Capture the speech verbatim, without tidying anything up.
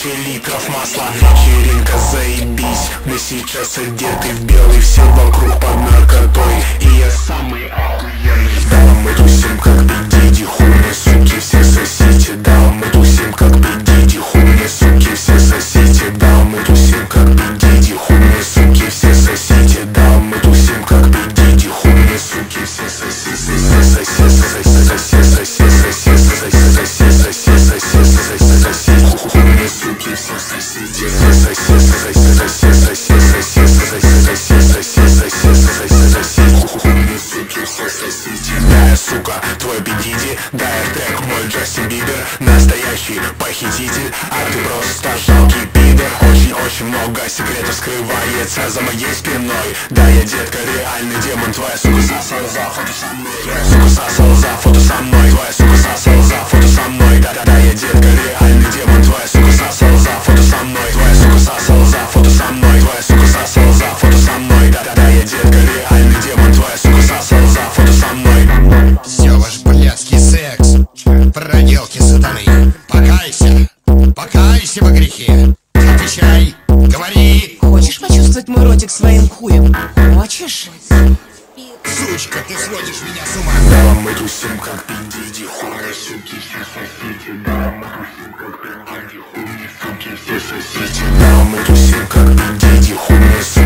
тысячи литров масла. Вечеринка заебись, мы сейчас одеты в белый, все вокруг под наркотой, и я самый охуенный. Да, мы тусим как бедиди, хуйные суки, все сосите. Да, мы тусим как бедиди, хуйные суки, все сосите. Да, мы тусим как бедиди, хуйные суки, все сосите. Да, мы тусим как бедиди, хуйные суки, все сосите. Да, я, сука, твой бедиди, да, я трек мой Джастин Бибер, настоящий похититель, а ты просто жалкий пидор. Очень-очень много секретов скрывается за моей спиной. Да, я, детка, реальный демон, твоя сука сосала за фото со мной. Твоя сука сосала за фото со мной. Твоя сука сосала за фото со мной. Да-да-да, я, детка, реальный демон, твоя сука сосала за фото со мной. Твоя сука сосала за фото со мной. Твоя сука сосала за фото со мной. Да-да-да, я, детка, реальный демон, твоя сука сосала за фото со мной. Все ваш блядский секс, проделки сатаны. Покайся, покайся во грехе. Отвечай, говори. Хочешь почувствовать мой ротик своим хуем? Хочешь? Сучка, ты сводишь меня с ума. Да, мы тусим как бедиди, хуйные суки, все сосите. Да, мы тусим как бедиди, хуйные суки, все сосите. Да, мы тусим как бедиди, хуйные суки.